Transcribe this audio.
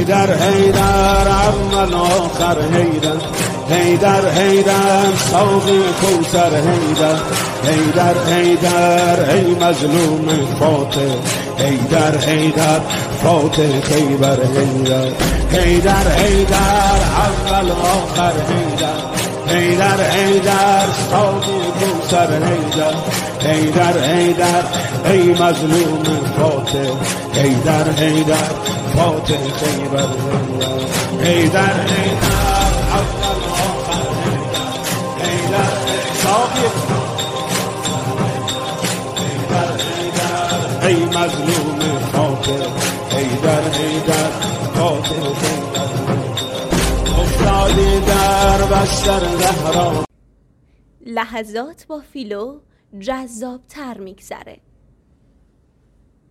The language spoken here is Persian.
حیدر حیدر اول آخر حیدر حیدر حیدر ساقی کوثر حیدر حیدر حیدر ای مظلوم فاتح حیدر حیدر فاتح خیبر حیدر حیدر حیدر اول آخر حیدر حیدر حیدر ساقی کوثر حیدر حیدر حیدر ای مظلوم فاتح حیدر حیدر فاتح خیبر حیدر حیدر حیدر اول آخر حیدر حیدر ساقی حیدر حیدر ای مظلوم فاتح حیدر حیدر فاتح خیبر افتادی در بستر زهرا. لحظات با فیلو جذاب تر میگذره.